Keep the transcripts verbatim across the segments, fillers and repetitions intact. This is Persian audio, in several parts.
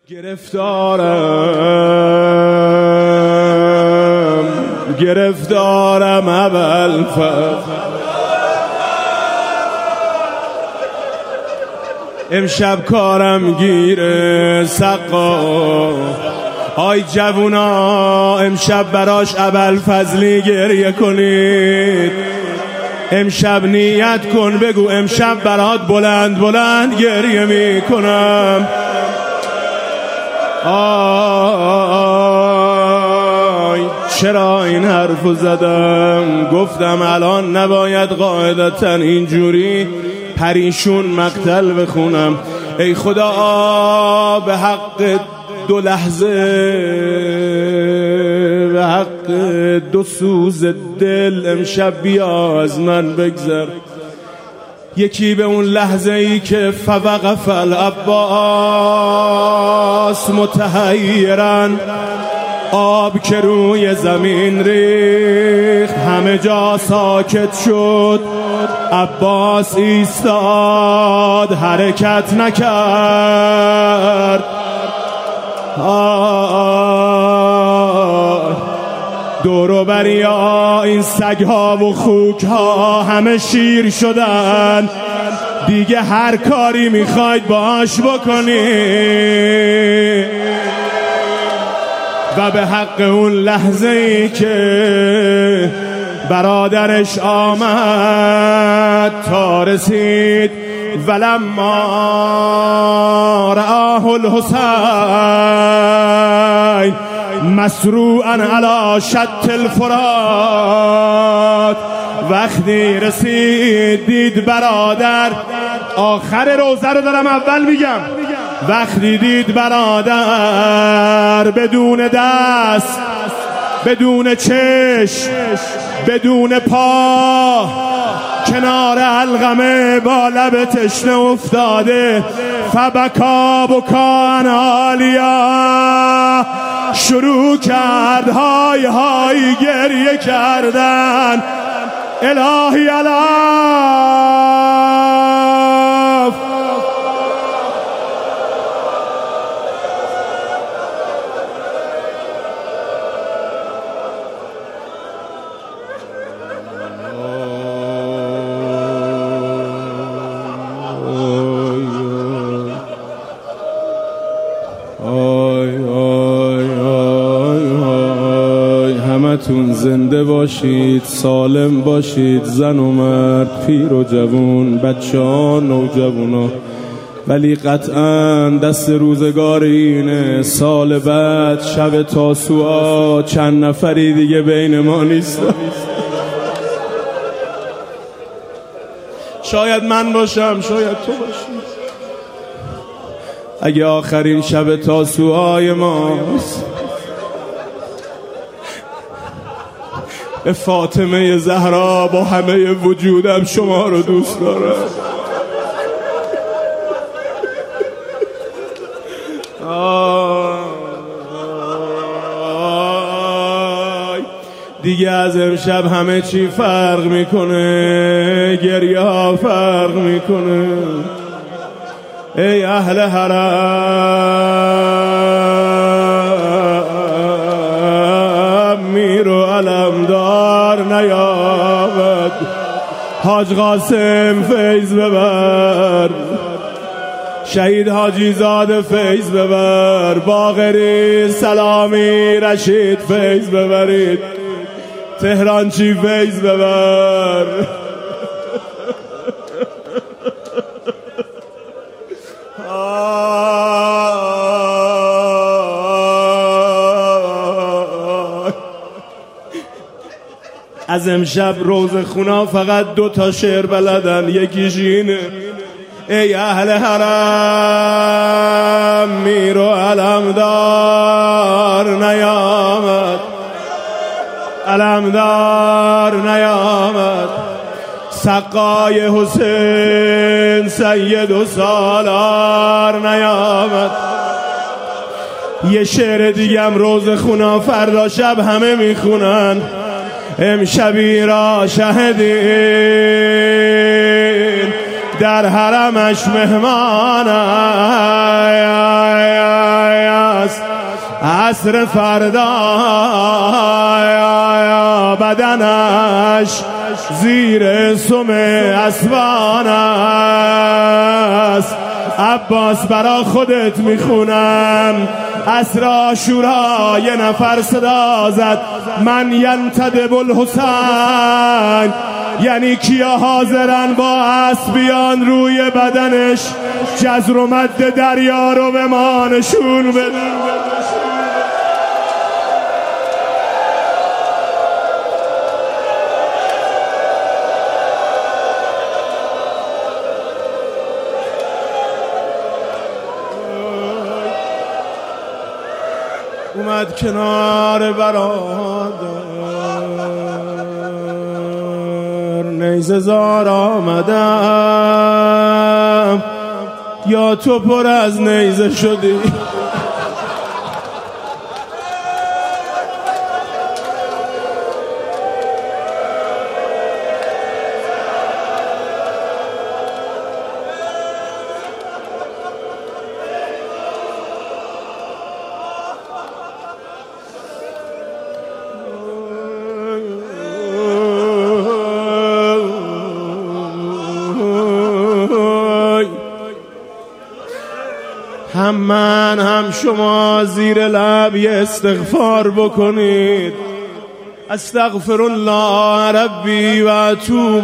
گرفتارم گرفتارم اول امشب کارم گیره سقا آی جوونا امشب براش ابوالفضلی گریه کنید. امشب نیت کن بگو امشب برات بلند بلند گریه میکنم. آی چرا این حرفو زدم؟ گفتم الان نباید قاعدتا اینجوری پریشون مقتل بخونم. ای خدا به حق دو لحظه، به حق دو سوز دل امشب بیا از من بگذر. یکی به اون لحظه ای که فوقف العباس متحیرن، آب که روی زمین ریخت همه جا ساکت شد، عباس ایستاد حرکت نکرد. دورو بریا این سگها و خوکها همه شیر شدن، دیگه هر کاری میخواید باش بکنی. و به حق اون لحظه ای که برادرش آمد تا رسید، ولما رآه الحسین مسروعا علی شط الفرات، وقتی رسید دید برادر، آخر روزه رو دارم اول میگم، وقتی دید برادر بدون دست، بدون چشم، بدون پا کنار القمه با لب تشنه افتاده، فبکا بکان عالیا، شروع کرد های های گریه کردن. الهی الاف همتون زنده باشید، سالم باشید، زن و مرد، پیر و جوون، بچه ها، نوجوان ها. ولی قطعا دست روزگار اینه سال بعد شب تاسوعا چند نفری دیگه بین ما نیستن. شاید من باشم، شاید تو باشی. اگه آخرین شب تاسوعای ماست، به فاطمه زهرا با همه وجودم شما رو دوست دارم. آی دیگه از امشب همه چی فرق میکنه، گریه ها فرق میکنه. ای اهل حرم میر و علمدار نیامد، حاج قاسم فیض ببر، شهید حاجی زاده فیض ببر، باقری سلامی رشید فیض ببرید، تهرانچی فیض ببر. از امشب روزخونا فقط دو تا شعر بلدن، یکیش اینه: ای اهل حرم میر و علمدار نیامد، علمدار نیامد، سقای حسین سید و سالار نیامد. یه شعر دیگم روزخونا فردا شب همه میخونن: امشبی را شهدین در حرمش مهمان عصر فردا بدنش زیر سم اسبان است. عباس برا خودت میخونم عصر عاشورا یه نفر صدا زد من ینتدب الحسین، یعنی کیا حاضرن با اسبیان روی بدنش جزر و مد دریا رو به ما نشون بدن. اومد کنار برادر نیزه زار آمدم، یا تو پر از نیزه شدی؟ هم من هم شما زیر لب یه استغفار بکنید، استغفر الله ربی و اتوب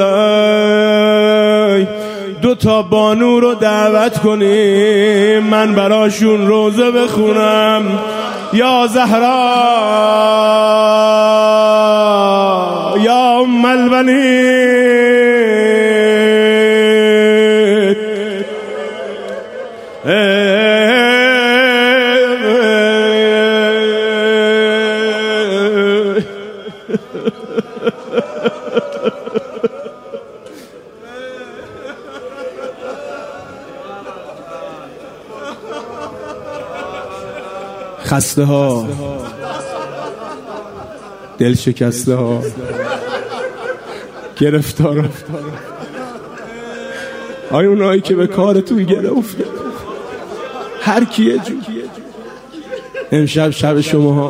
الیه. دو تا بانو رو دعوت کنیم من براشون روزه بخونم. یا زهرا یا ام البنین خسته ها، دل شکسته ها، گرفتار آیا اونایی که به کارتون گره افتاد، هر کیه جو امشب شب شما ها.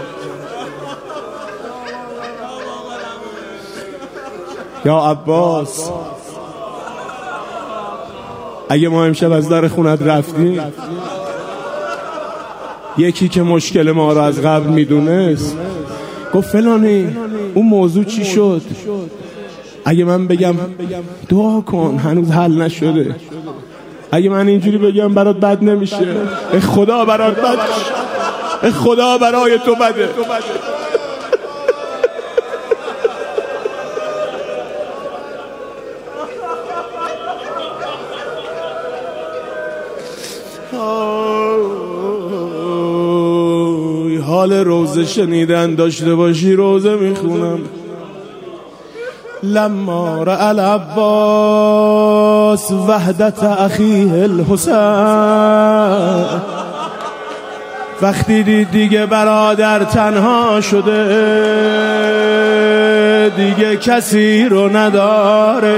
یا عباس اگه ما امشب از در خونت رفتیم، یکی که مشکل ما رو از قبل میدونست گفت فلانی اون موضوع چی شد، اگه من بگم دعا کن هنوز حل نشده، اگه من اینجوری بگم برات بد نمیشه، ای خدا برات بد، ای خدا برای تو بده. حال روزه شنیدن داشته باشی روزه میخونم. لما رأى العباس وحدت اخیه الحسین، وقتی دید دیگه برادر تنها شده، دیگه کسی رو نداره،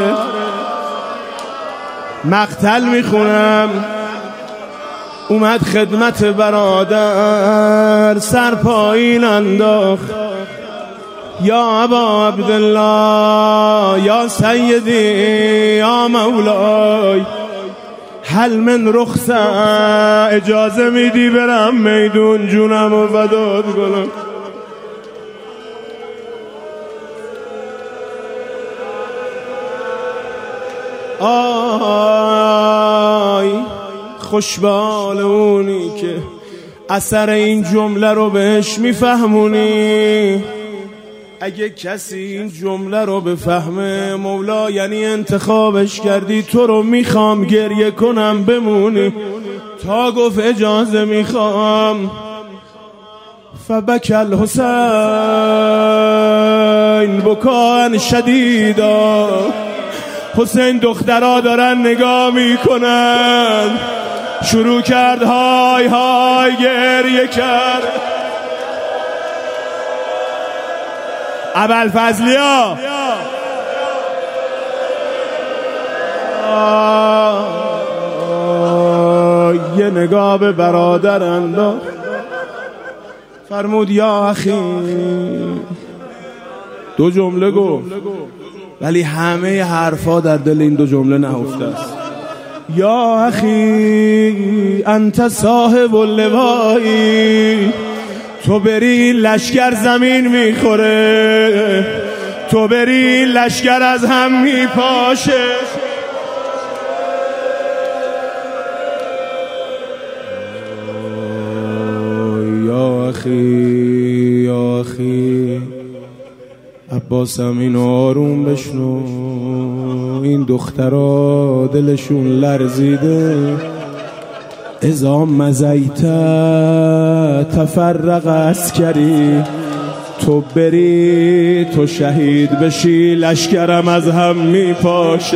مقتل میخونم. اومد خدمت برادر سر پایین انداخت، یا ابا عبدالله یا سیدی یا مولای، هل من رخصه، اجازه میدی برم میدون جونم و فدات کنم. آی خوشبال اونی که اثر این جمله رو بهش میفهمونی. اگه کسی این جمله رو بفهمه مولا یعنی انتخابش کردی، تو رو میخوام گریه کنم بمونی. تا گفت اجازه میخوام، فبک الحسین بکان شدیدا، حسین دخترها دارن نگاه میکنن، شروع کرد های های گریه کرد. ابوالفضلیا یه نگاه به برادر انداخت، فرمود یا اخی، دو جمله گفت ولی همه حرفا در دل این دو جمله نهفته است. یا اخی انت صاحب اللوایی، تو بری لشکر زمین میخوره، تو بری لشکر از هم میپاشه. یا اخی یا اخی، عباسم اینو آروم بشنو، این دخترها دلشون لرزیده. اذا مزیت تفرق عسکری، تو بری تو شهید بشی لشکرم از هم میپاشه.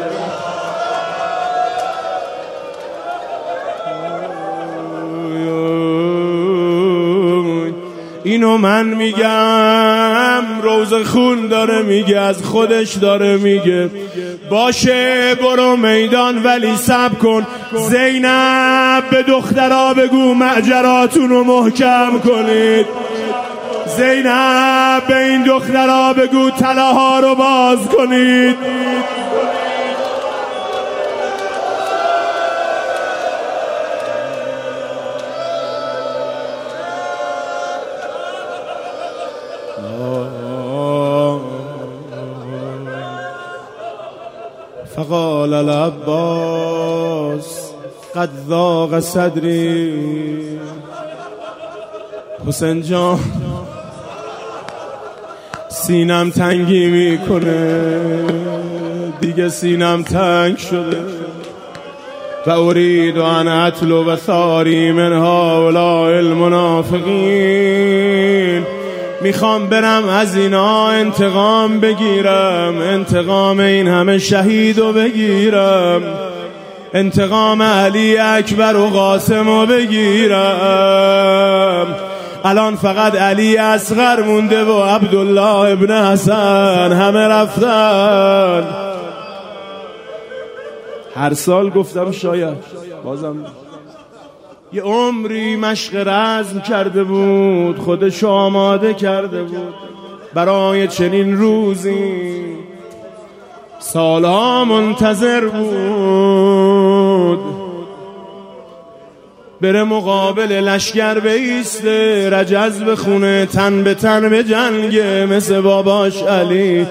اینو من میگم، روز خون داره میگه، از خودش داره میگه. باشه برو میدان ولی صبر کن. زینب به دخترها بگو معجراتون رو محکم کنید. زینب به این دخترها بگو طلاها رو باز کنید. فقال العباس قد ضاق صدری. حسین جان سینم تنگی میکنه دیگه، سینم تنگ شده. و اريد ان اطلب ثاری من هؤلاء المنافقین، میخوام برم از اینا انتقام بگیرم، انتقام این همه شهیدو بگیرم، انتقام علی اکبر و قاسمو بگیرم. الان فقط علی اصغر مونده و عبدالله ابن حسن، همه رفتن. هر سال گفتم شاید بازم یه عمری مشق رزم کرده بود، خودش آماده کرده بود برای چنین روزی، سالها منتظر بود بره مقابل لشکر بیسته، رجز بخونه، تن به تن به جنگه مثل باباش علی.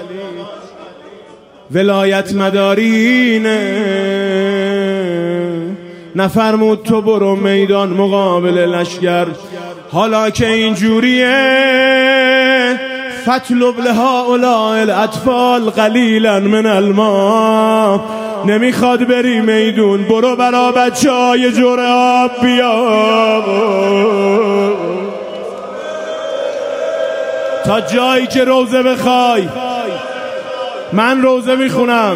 ولایت مدارینه، نفرمود تو برو میدان مقابل لشکر. حالا که اینجوریه فاطلب لهؤلاء الاطفال قلیلا من الماء، نمیخواد بری میدون، برو برا بچه های جور آب بیا، تا جایی که روزه بخوای. من روزه میخونم.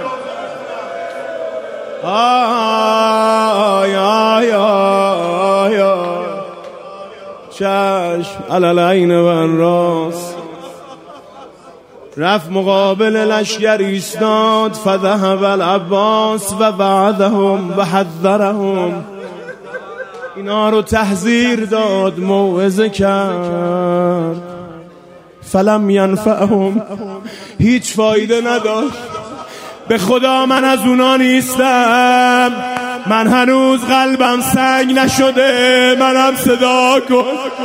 آی آی آی آی چشم علالعین و انراس. رفت مقابل لشکر ایستاد. فذهب العباس و وعدهم و حذرهم، اینا رو تحذیر داد، موعظه کرد. فلم ینفعهم، هیچ فایده نداشت. به خدا من از اونا نیستم، من هنوز قلبم سنگ نشده. منم صدا کن،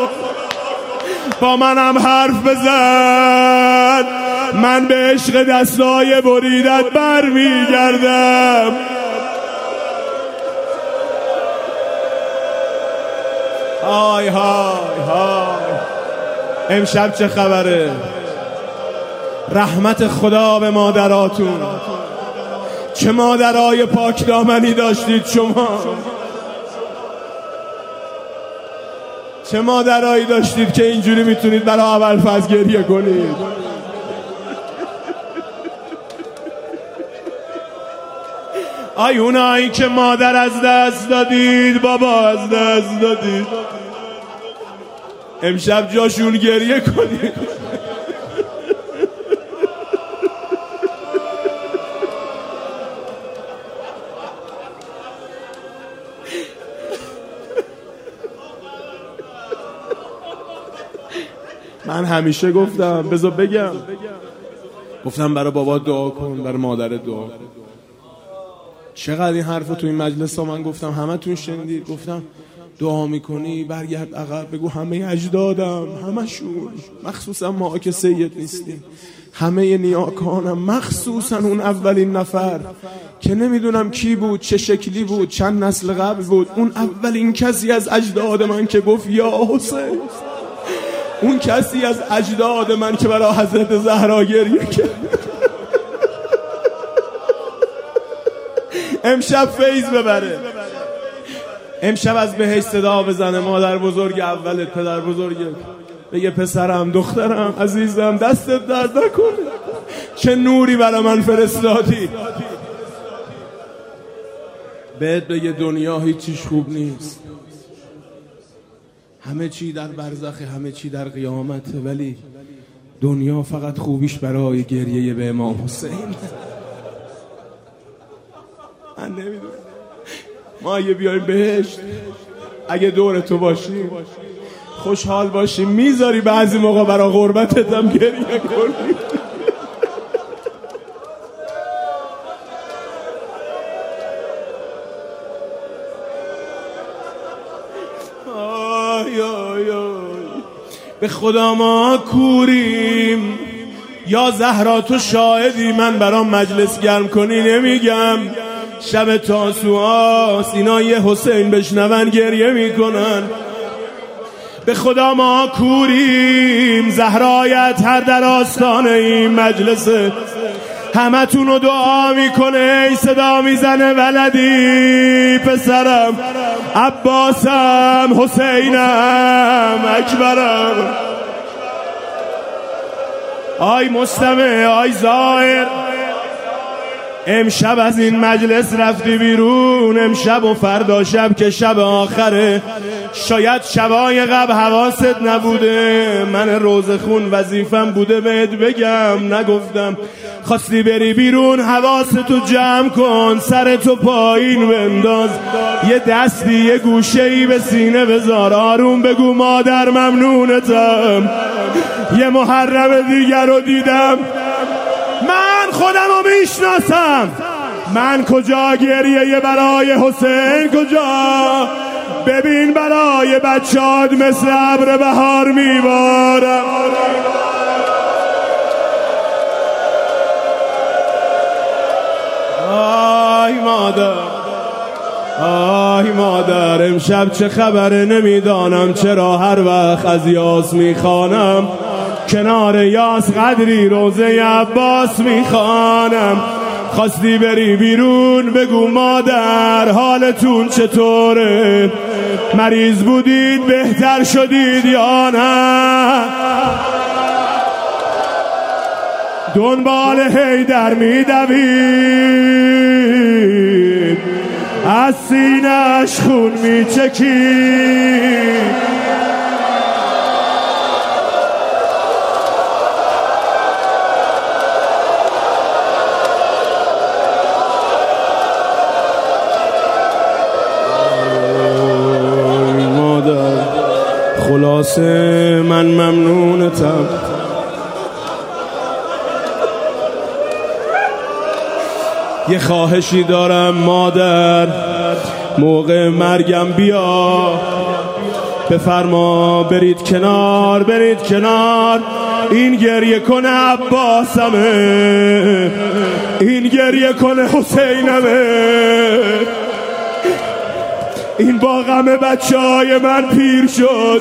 با منم حرف بزن، من به عشق دستای بریدت بر میگردم. های های های امشب چه خبره؟ رحمت خدا به مادراتون. چه مادرای پاک دامنی داشتید شما، چه مادرایی داشتید که اینجوری میتونید برای ابوالفضل گریه کنید. آی اونایی که مادر از دست دادید، بابا از دست دادید، امشب جاشون گریه کنید. من همیشه گفتم بذار بگم، گفتم برای بابا دعا کن، برای مادرت دعا کن. چقدر این حرفو تو این مجلس ها من گفتم، همه تون شنیدید. گفتم دعا میکنی برگرد عقب بگو همه اجدادم، همشون، مخصوصا ما که سید نیستیم، همه نیاکانم، مخصوصا اون اولین نفر که نمیدونم کی بود، چه شکلی بود، چند نسل قبل بود، اون اولین کسی از اجداد من که گفت یا حسین، اون کسی از اجداد من که برای حضرت زهرا گریه کرد. امشب فیض ببره، امشب از بهش صدا بزنه، مادر بزرگ اولت، پدر بزرگت، بگه پسرم، دخترم، عزیزم، دستت درد نکنه، چه نوری برای من فرستادی. بهت بگه دنیا هیچیش خوب نیست، همه چی در برزخه، همه چی در قیامته، ولی دنیا فقط خوبیش برای گریه به امام حسین. من نمیدونم ما اگه بیایم بهشت، اگه دور تو باشیم خوشحال باشیم، میذاری بعضی موقع برای غربتت هم گریه کنی. آی آی آی به خدا ما کوریم، یا زهرا تو شاهدی، من برام مجلس گرم کنی نمیگم. شب تاسوعاست، اینا یه حسین بشنون گریه میکنن. به خدا ما کوریم، زهرایت هر در آستانه این مجلسه، همه تونو دعا میکنه، ای صدا میزنه ولدی، پسرم، عباسم، حسینم، اکبرم، آی مستمع، آی زائر، امشب از این مجلس رفتی بیرون، امشب و فردا شب که شب آخره، شاید شبای قبل حواست نبوده، من روزخون وظیفم بوده بهت بگم، نگفتم. خواستی بری بیرون، حواستو جمع کن، سرتو پایین بنداز، یه دستی یه گوشه‌ای به سینه بذار، آروم بگو مادر ممنونتم، یه محرم دیگر رو دیدم، من خودم رو میشناسم، من کجا گریه برای حسین کجا، ببین برای بچه‌ات مثل ابر بهار میبارم. آی مادر، آی مادر، امشب چه خبره نمیدانم، چرا هر وقت از یاس میخوانم، کنار یاس قدری روزه عباس میخوانم. خواستی بری بیرون، بگو مادر حالتون چطوره، مریض بودید بهتر شدید یا نه، دنبال حیدر میدوید، از سینه‌اش خون میچکید، خلاصه من ممنونتم. یه خواهشی دارم مادر، موقع مرگم بیا، بفرما برید کنار، برید کنار، این گریه کنه عباسمه، این گریه کنه حسینمه، این با غم بچه های من پیر شد.